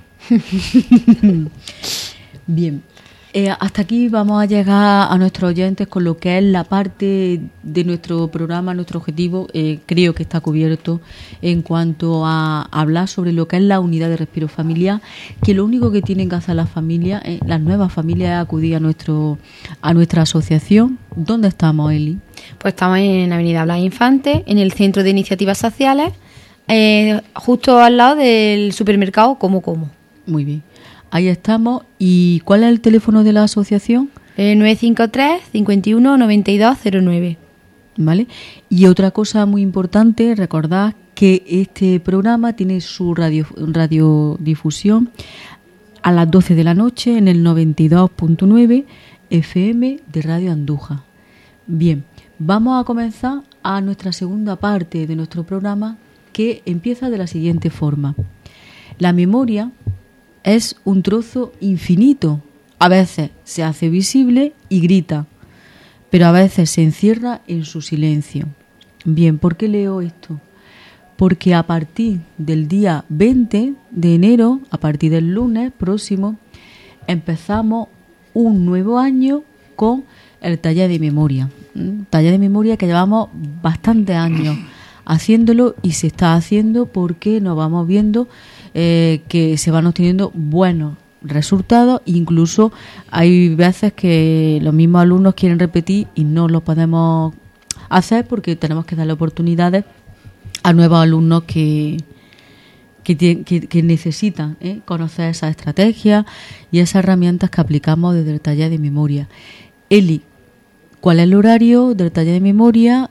Bien. Hasta aquí vamos a llegar a nuestros oyentes con lo que es la parte de nuestro programa, nuestro objetivo. Creo que está cubierto en cuanto a hablar sobre lo que es la unidad de respiro familiar, que lo único que tienen que hacer las familias, las nuevas familias, es acudir a nuestra asociación. ¿Dónde estamos, Eli? Pues estamos en Avenida Blas Infante, en el Centro de Iniciativas Sociales, justo al lado del supermercado Como. Muy bien. Ahí estamos. ¿Y cuál es el teléfono de la asociación? 953 51 9209. ¿Vale? Y otra cosa muy importante, recordad que este programa tiene su radiodifusión a las 12 de la noche en el 92.9 FM de Radio Andújar. Bien, vamos a comenzar a nuestra segunda parte de nuestro programa, que empieza de la siguiente forma. La memoria es un trozo infinito. A veces se hace visible y grita, pero a veces se encierra en su silencio. Bien, ¿por qué leo esto? Porque a partir del día 20 de enero, a partir del lunes próximo, empezamos un nuevo año con el taller de memoria. Taller de memoria que llevamos bastantes años haciéndolo y se está haciendo porque nos vamos viendo que se van obteniendo buenos resultados. Incluso hay veces que los mismos alumnos quieren repetir y no lo podemos hacer porque tenemos que darle oportunidades a nuevos alumnos que necesitan conocer esas estrategias y esas herramientas que aplicamos desde el taller de memoria. Eli, ¿cuál es el horario del taller de memoria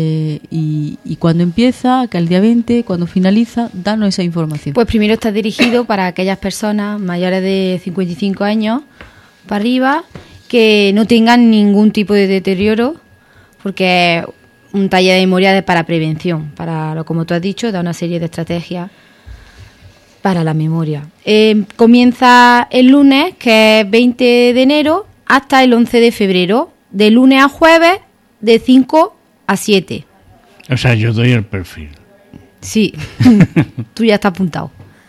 y cuándo empieza, que es el día 20, cuándo finaliza? Danos esa información. Pues primero está dirigido para aquellas personas mayores de 55 años para arriba que no tengan ningún tipo de deterioro, porque es un taller de memoria para prevención, como tú has dicho, da una serie de estrategias para la memoria. Comienza el lunes, que es 20 de enero, hasta el 11 de febrero, de lunes a jueves, de 5 a 7. O sea, yo doy el perfil. Sí, tú ya estás apuntado.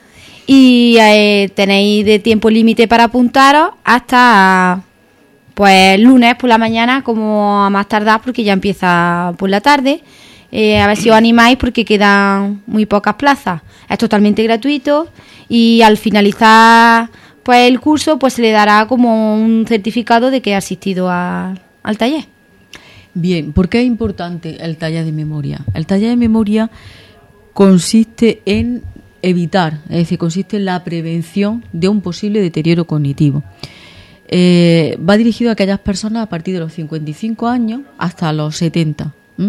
Y tenéis de tiempo límite para apuntaros hasta pues lunes por la mañana, como a más tardar, porque ya empieza por la tarde. A ver si os animáis porque quedan muy pocas plazas. Es totalmente gratuito y al finalizar pues el curso pues se le dará como un certificado de que ha asistido al taller. Bien, ¿por qué es importante el taller de memoria? El taller de memoria consiste en evitar, es decir, consiste en la prevención de un posible deterioro cognitivo. Va dirigido a aquellas personas a partir de los 55 años hasta los 70.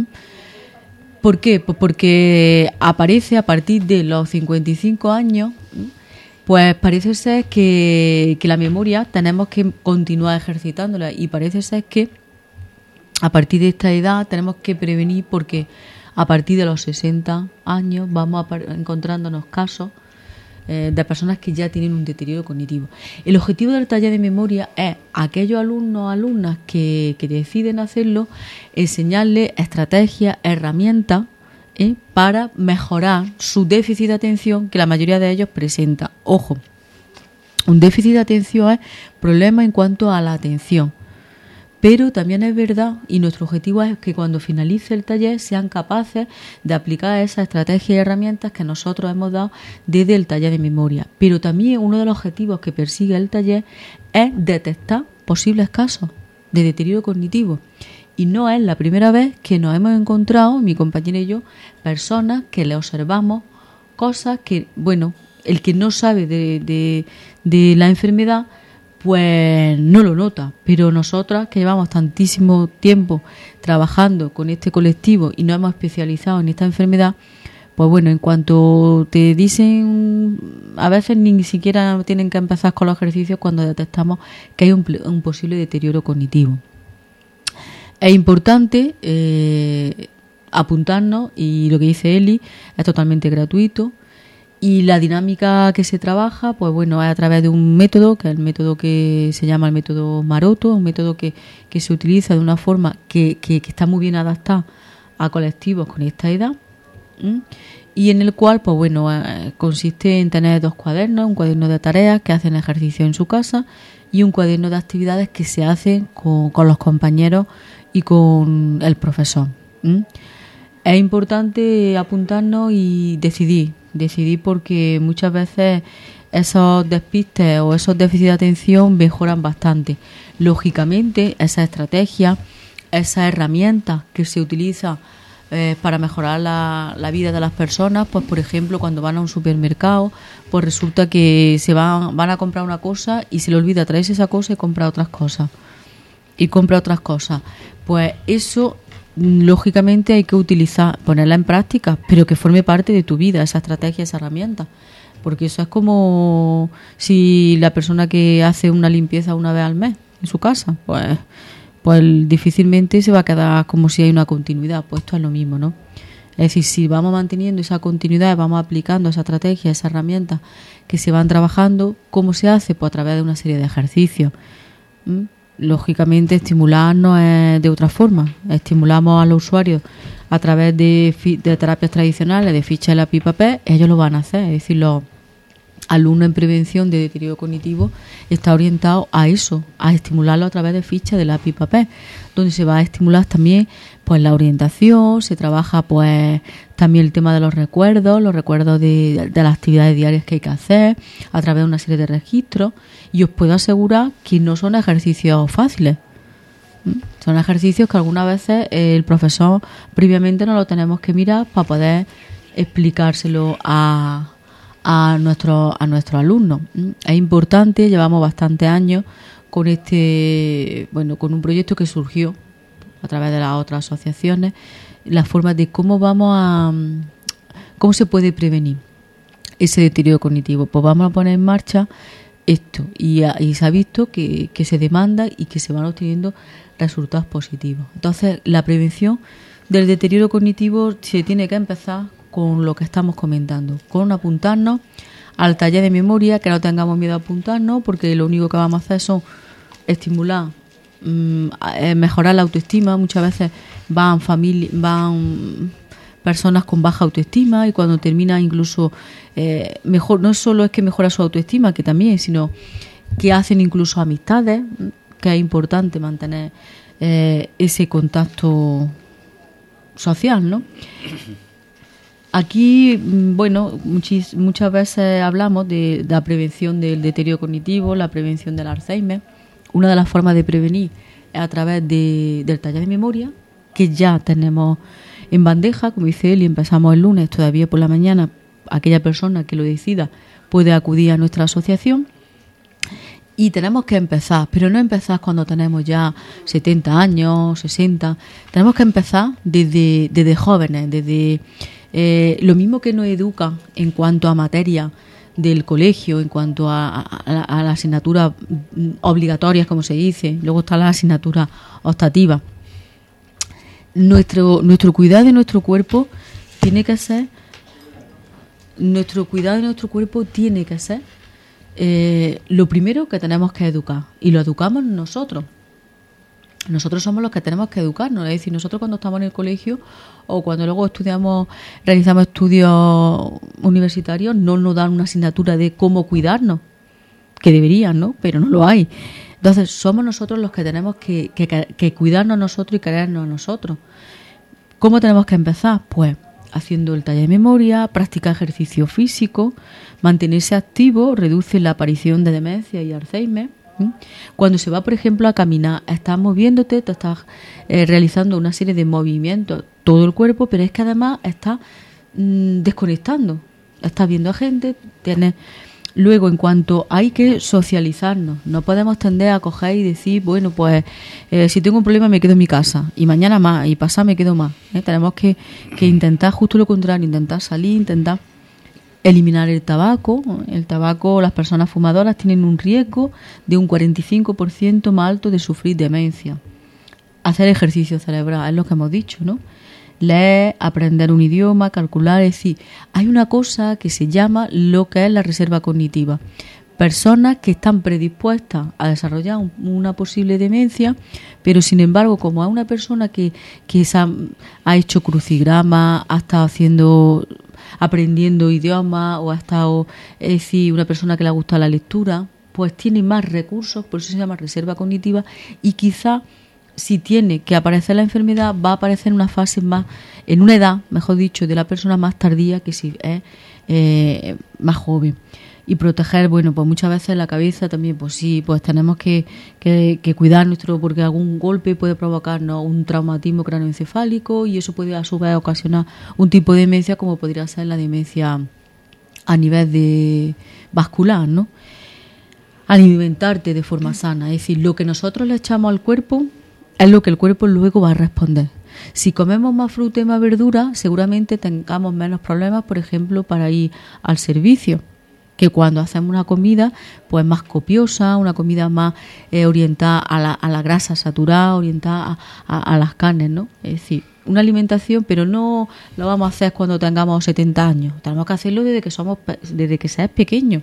¿Por qué? Pues porque aparece a partir de los 55 años, pues parece ser que la memoria tenemos que continuar ejercitándola y parece ser que a partir de esta edad tenemos que prevenir, porque a partir de los 60 años vamos encontrándonos casos de personas que ya tienen un deterioro cognitivo. El objetivo del taller de memoria es a aquellos alumnos o alumnas que deciden hacerlo, enseñarles estrategias, herramientas para mejorar su déficit de atención, que la mayoría de ellos presenta. Ojo, un déficit de atención es problema en cuanto a la atención. Pero también es verdad, y nuestro objetivo es que cuando finalice el taller sean capaces de aplicar esas estrategias y herramientas que nosotros hemos dado desde el taller de memoria. Pero también uno de los objetivos que persigue el taller es detectar posibles casos de deterioro cognitivo. Y no es la primera vez que nos hemos encontrado, mi compañera y yo, personas que le observamos cosas que, bueno, el que no sabe de la enfermedad pues no lo nota, pero nosotras que llevamos tantísimo tiempo trabajando con este colectivo y nos hemos especializado en esta enfermedad, pues bueno, en cuanto te dicen, a veces ni siquiera tienen que empezar con los ejercicios cuando detectamos que hay un posible deterioro cognitivo. Es importante apuntarnos, y lo que dice Eli es totalmente gratuito. Y la dinámica que se trabaja, pues bueno, es a través de un método, que es el método que se llama el método Maroto, un método que se utiliza de una forma que está muy bien adaptada a colectivos con esta edad, y en el cual, pues bueno, consiste en tener 2 cuadernos, un cuaderno de tareas que hacen ejercicio en su casa y un cuaderno de actividades que se hacen con los compañeros y con el profesor. Es importante apuntarnos y decidir porque muchas veces esos despistes o esos déficits de atención mejoran bastante. Lógicamente, esas estrategias, esas herramientas que se utilizan para mejorar la vida de las personas, pues por ejemplo, cuando van a un supermercado, pues resulta que van a comprar una cosa y se le olvida traerse esa cosa y compra otras cosas. Pues eso, lógicamente hay que ponerla en práctica, pero que forme parte de tu vida, esa estrategia, esa herramienta. Porque eso es como si la persona que hace una limpieza una vez al mes en su casa, pues pues difícilmente se va a quedar como si hay una continuidad. Pues esto es lo mismo, ¿no? Es decir, si vamos manteniendo esa continuidad, vamos aplicando esa estrategia, esas herramientas que se van trabajando, ¿cómo se hace? Pues a través de una serie de ejercicios. Lógicamente, estimularnos es de otra forma. Estimulamos a los usuarios a través de terapias tradicionales, de ficha de lápiz y papel, ellos lo van a hacer. Es decir, los alumnos en prevención de deterioro cognitivo está orientado a eso, a estimularlo a través de fichas de lápiz y papel, donde se va a estimular también pues la orientación, se trabaja pues también el tema de los recuerdos de las actividades diarias que hay que hacer a través de una serie de registros, y os puedo asegurar que no son ejercicios fáciles. Son ejercicios que algunas veces el profesor previamente no lo tenemos que mirar para poder explicárselo a nuestros alumnos. Es importante, llevamos bastantes años con con un proyecto que surgió a través de las otras asociaciones, las formas de cómo se puede prevenir ese deterioro cognitivo. Pues vamos a poner en marcha esto, y se ha visto que se demanda y que se van obteniendo resultados positivos. Entonces, la prevención del deterioro cognitivo se tiene que empezar con lo que estamos comentando, con apuntarnos al taller de memoria, que no tengamos miedo a apuntarnos, porque lo único que vamos a hacer son estimular, mejorar la autoestima. Muchas veces van personas con baja autoestima, y cuando termina incluso mejor, no solo es que mejora su autoestima, que también, sino que hacen incluso amistades, que es importante mantener ese contacto social, ¿no? Aquí, muchas veces hablamos de la prevención del deterioro cognitivo, la prevención del Alzheimer. Una de las formas de prevenir es a través del taller de memoria, que ya tenemos en bandeja, como dice él, y empezamos el lunes, todavía por la mañana. Aquella persona que lo decida puede acudir a nuestra asociación. Y tenemos que empezar, pero no empezar cuando tenemos ya 70 años, 60. Tenemos que empezar desde jóvenes, desde lo mismo que nos educa en cuanto a materia del colegio, en cuanto a las asignaturas obligatorias, como se dice. Luego están las asignaturas optativas. Nuestro cuidado de nuestro cuerpo tiene que ser lo primero que tenemos que educar, y lo educamos nosotros. Nosotros somos los que tenemos que educarnos. Es decir, nosotros cuando estamos en el colegio o cuando luego realizamos estudios universitarios, no nos dan una asignatura de cómo cuidarnos, que deberían, ¿no? Pero no lo hay. Entonces, somos nosotros los que tenemos que cuidarnos nosotros y querernos nosotros. ¿Cómo tenemos que empezar? Pues haciendo el taller de memoria, practicar ejercicio físico, mantenerse activo, reduce la aparición de demencia y Alzheimer. Cuando se va, por ejemplo, a caminar, estás moviéndote, te estás realizando una serie de movimientos, todo el cuerpo, pero es que además estás desconectando, estás viendo a gente, Luego, en cuanto hay que socializarnos, no podemos tender a coger y decir, bueno, pues si tengo un problema me quedo en mi casa, y mañana más, y pasado me quedo más. Tenemos que intentar justo lo contrario, intentar salir, intentar eliminar el tabaco. El tabaco, las personas fumadoras tienen un riesgo de un 45% más alto de sufrir demencia. Hacer ejercicio cerebral, es lo que hemos dicho, ¿no? Leer, aprender un idioma, calcular, es decir, hay una cosa que se llama lo que es la reserva cognitiva. Personas que están predispuestas a desarrollar una posible demencia, pero sin embargo, como es una persona que ha hecho crucigrama, ha estado aprendiendo idiomas, o ha estado, es decir, una persona que le gusta la lectura, pues tiene más recursos, por eso se llama reserva cognitiva, y quizá si tiene que aparecer la enfermedad, va a aparecer en una fase en una edad, mejor dicho, de la persona más tardía que si es más joven. Y proteger, pues muchas veces la cabeza también, pues sí, pues tenemos que cuidar porque algún golpe puede provocarnos un traumatismo cráneoencefálico, y eso puede a su vez ocasionar un tipo de demencia, como podría ser la demencia a nivel de vascular, ¿no? Alimentarte de forma sana, es decir, lo que nosotros le echamos al cuerpo es lo que el cuerpo luego va a responder. Si comemos más fruta y más verdura, seguramente tengamos menos problemas, por ejemplo, para ir al servicio. que cuando hacemos una comida pues más copiosa, una comida más orientada a la grasa saturada, orientada a las carnes, ¿no? Es decir, una alimentación, pero no lo vamos a hacer cuando tengamos 70 años. Tenemos que hacerlo desde que se es pequeño.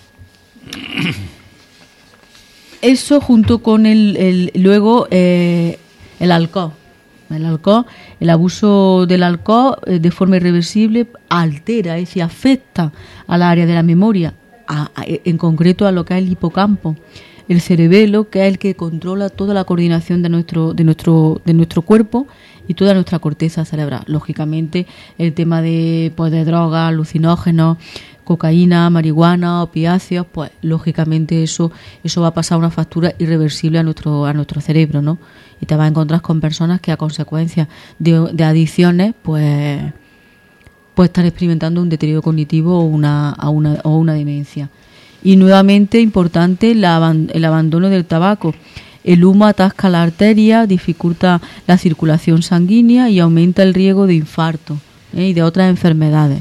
Eso junto con el alcohol. El abuso del alcohol de forma irreversible altera, es decir, afecta al área de la memoria, en concreto a lo que es el hipocampo, el cerebelo, que es el que controla toda la coordinación de nuestro cuerpo y toda nuestra corteza cerebral. Lógicamente, el tema de drogas, alucinógenos, cocaína, marihuana, opiáceos, pues lógicamente eso va a pasar una factura irreversible a nuestro cerebro, ¿no? Y te vas a encontrar con personas que a consecuencia de adicciones pues están experimentando un deterioro cognitivo o una demencia. Y nuevamente importante el abandono del tabaco. El humo atasca la arteria, dificulta la circulación sanguínea y aumenta el riesgo de infarto y de otras enfermedades.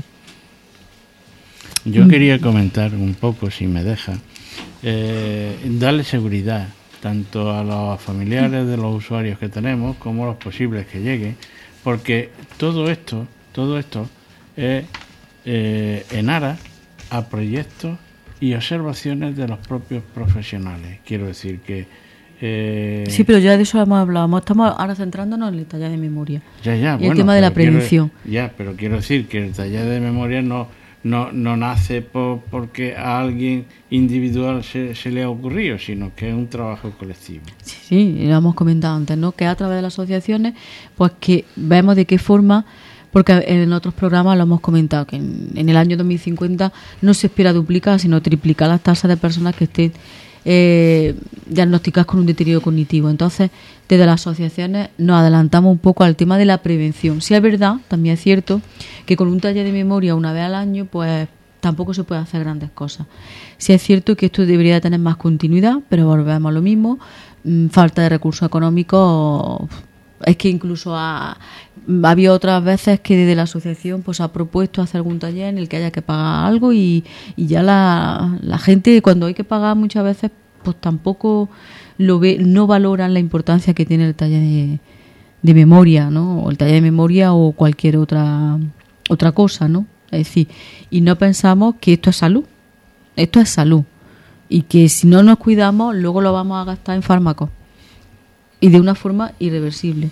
Yo quería comentar un poco, si me deja, darle seguridad tanto a los familiares de los usuarios que tenemos como a los posibles que lleguen, porque todo esto es en aras a proyectos y observaciones de los propios profesionales. Quiero decir que sí, pero ya de eso hemos hablado. Estamos ahora centrándonos en el taller de memoria. El tema de la prevención. Pero quiero decir que el taller de memoria no nace porque a alguien individual se le ha ocurrido, sino que es un trabajo colectivo. Sí, lo hemos comentado antes, ¿no? Que a través de las asociaciones, pues que vemos de qué forma, porque en otros programas lo hemos comentado, que en el año 2050 no se espera duplicar, sino triplicar las tasas de personas que estén diagnosticadas con un deterioro cognitivo. Entonces, desde las asociaciones nos adelantamos un poco al tema de la prevención. Sí es verdad, también es cierto, que con un taller de memoria una vez al año, pues tampoco se puede hacer grandes cosas. Sí es cierto que esto debería tener más continuidad, pero volvemos a lo mismo. Falta de recursos económicos. Es que incluso ha habido otras veces que desde la asociación pues ha propuesto hacer algún taller en el que haya que pagar algo y ya la gente, cuando hay que pagar muchas veces, pues tampoco lo ve, no valoran la importancia que tiene el taller de memoria, ¿no? O el taller de memoria o cualquier otra cosa, ¿no? Es decir, y no pensamos que esto es salud y que si no nos cuidamos luego lo vamos a gastar en fármacos. Y de una forma irreversible.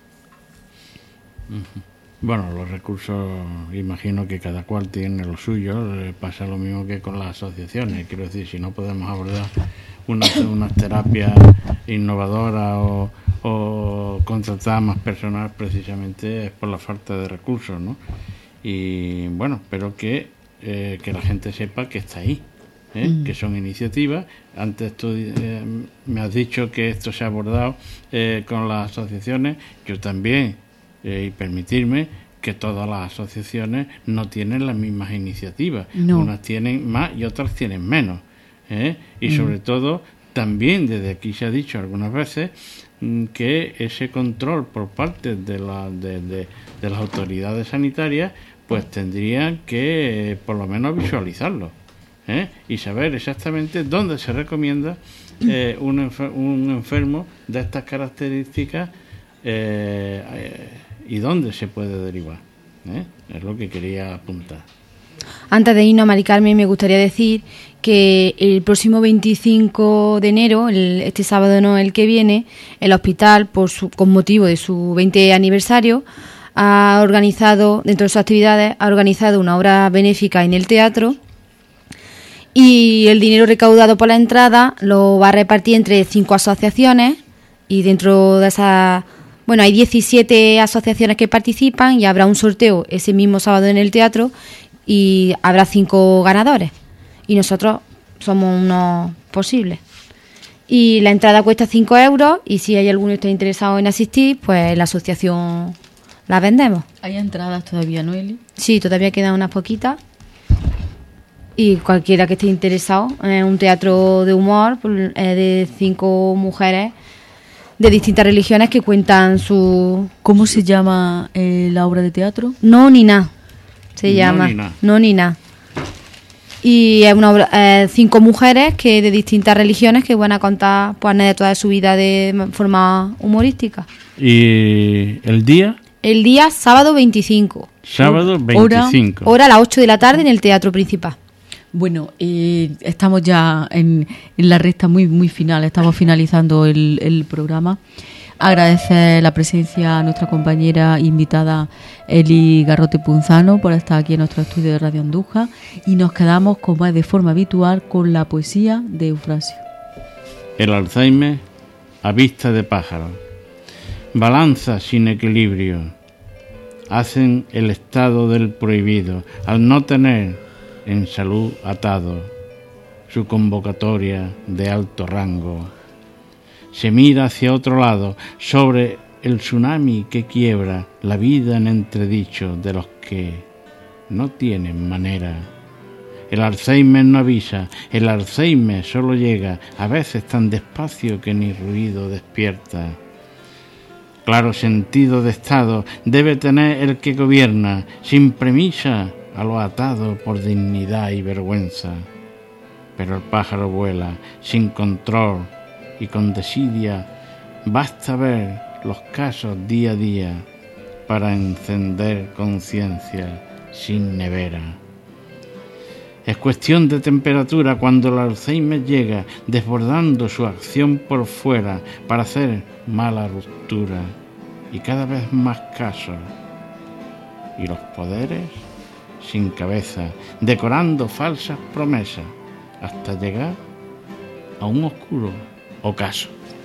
Bueno, los recursos, imagino que cada cual tiene lo suyo. Pasa lo mismo que con las asociaciones. Quiero decir, si no podemos abordar unas terapias innovadoras o contratar más personal, precisamente es por la falta de recursos, ¿no? Y bueno, espero que la gente sepa que está ahí. Que son iniciativas. Antes tú me has dicho que esto se ha abordado con las asociaciones. Yo también, y permitirme que todas las asociaciones no tienen las mismas iniciativas. No. Unas tienen más y otras tienen menos. Y sobre todo, también desde aquí se ha dicho algunas veces que ese control por parte de las autoridades sanitarias pues tendrían que por lo menos visualizarlo. Y saber exactamente dónde se recomienda un enfermo de estas características y dónde se puede derivar. Es lo que quería apuntar. Antes de irnos, Mari Carmen, me gustaría decir que el próximo 25 de enero, este sábado no el que viene, el hospital, con motivo de su 20 aniversario, ha organizado, dentro de sus actividades, una obra benéfica en el teatro. Y el dinero recaudado por la entrada lo va a repartir entre 5 asociaciones y dentro de esas, hay 17 asociaciones que participan y habrá un sorteo ese mismo sábado en el teatro y habrá 5 ganadores y nosotros somos unos posibles. Y la entrada cuesta 5 euros y si hay alguno que esté interesado en asistir, pues la asociación la vendemos. ¿Hay entradas todavía, no, Eli? Sí, todavía quedan unas poquitas. Y cualquiera que esté interesado en un teatro de humor de 5 mujeres de distintas religiones que cuentan su... ¿Cómo se llama la obra de teatro? No ni nada. Se llama No ni nada. Y es una obra, 5 mujeres que de distintas religiones que van a contar pues anécdotas de su vida de forma humorística. ¿Y el día? El día sábado 25. Sábado 25. Hora a las 8 de la tarde en el Teatro Principal. Bueno, estamos ya en la recta muy final, estamos finalizando el programa. Agradecer la presencia a nuestra compañera invitada Eli Garrote Punzano por estar aquí en nuestro estudio de Radio Andújar, y nos quedamos, como es de forma habitual, con la poesía de Eufrasio. El Alzheimer a vista de pájaro. Balanzas sin equilibrio hacen el estado del prohibido al no tener en salud atado su convocatoria de alto rango. Se mira hacia otro lado, sobre el tsunami que quiebra la vida en entredicho de los que no tienen manera. El Alzheimer no avisa, el Alzheimer solo llega, a veces tan despacio que ni ruido despierta. Claro sentido de estado debe tener el que gobierna, sin premisa a lo atado por dignidad y vergüenza. Pero el pájaro vuela, sin control y con desidia, basta ver los casos día a día para encender conciencia sin nevera. Es cuestión de temperatura cuando el Alzheimer llega, desbordando su acción por fuera para hacer mala ruptura y cada vez más casos. Y los poderes sin cabeza, decorando falsas promesas hasta llegar a un oscuro ocaso.